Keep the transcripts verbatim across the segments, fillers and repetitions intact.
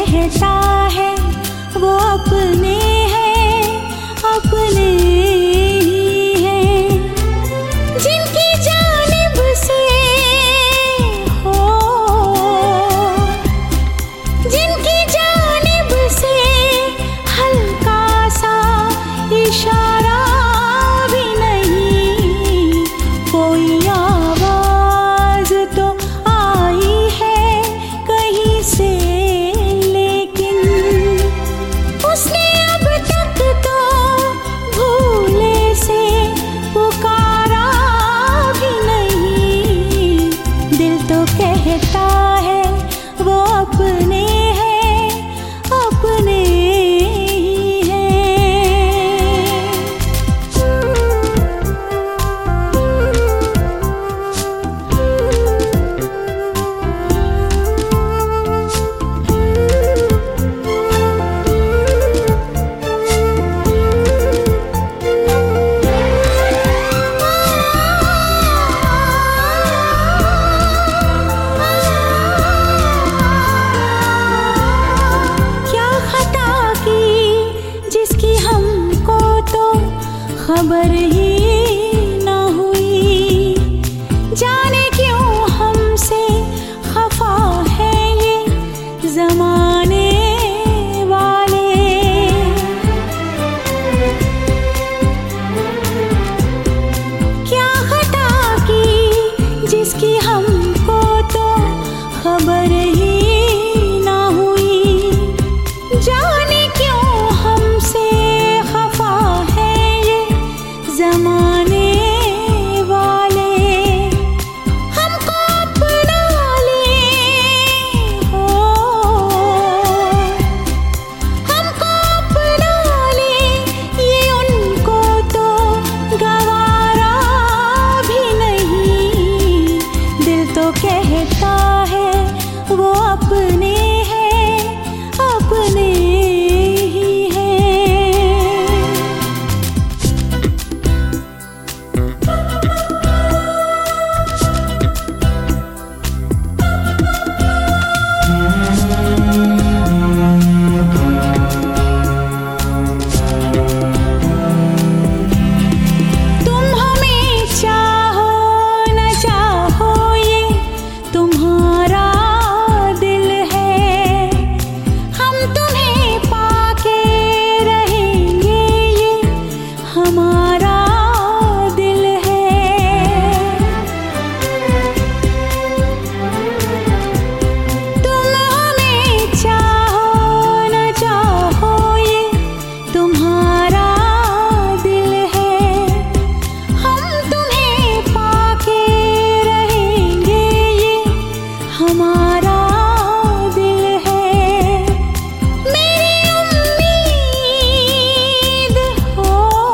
कहता है वो अपने हैं, अपने ही हैं। जिनकी जानिब से हो, जिनकी जानिब से हल्का सा इशारा भी नहीं, कोई आवाज तो आई है कहीं से, लेकिन उसने अब तक तो भूले से पुकारा भी नहीं। दिल तो कहता है वो अपने हैं, अपने ही हैं। क्या खता की जिसकी हमको तो खबर ही ना हुई, जाने क्यों हमसे खफा है ये जमाने वाले। क्या खता की जिसकी हमको तो खबर ही ना हुई, जाने क्यों हमसे खफा है ये जमाने वाले। हमको अपना ले हो, हमको अपना ले, ये उनको तो गवारा भी नहीं। दिल तो कहता है वो अपने हैं, अपने ही हैं। तुम हमें चाहो न चाहो ये तुम्हारा दिल है, हम तुम्हें पाके रहेंगे ये हमारा दिल है। तुम हमें चाहो न चाहो ये तुम्हारा दिल है, हम तुम्हें पाके रहेंगे ये हमारा दिल है। मेरी उम्मीद हो,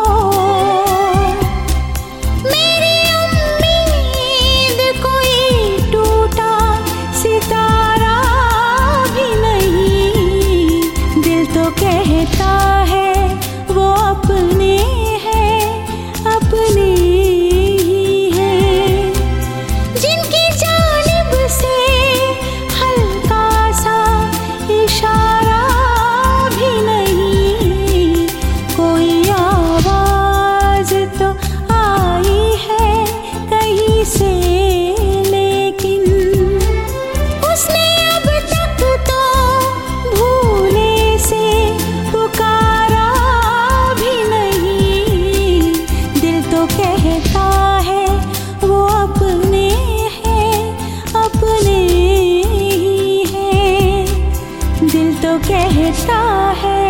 मेरी उम्मीद कोई टूटा सितारा भी नहीं। दिल तो कहता है वो अपने हैं, अपने ही हैं। जिनकी जानिब से हल्का सा इशारा भी नहीं, कोई आवाज तो आई है कहीं से, लेकिन उसने अब तक तो भूले से पुकारा भी नहीं। दिल तो कहता है वो अपने हैं, अपने ही हैं। दिल तो कहता है